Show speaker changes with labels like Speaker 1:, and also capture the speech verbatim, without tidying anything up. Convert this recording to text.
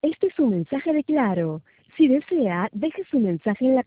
Speaker 1: Este es un mensaje de Claro. Si desea, deje su mensaje en la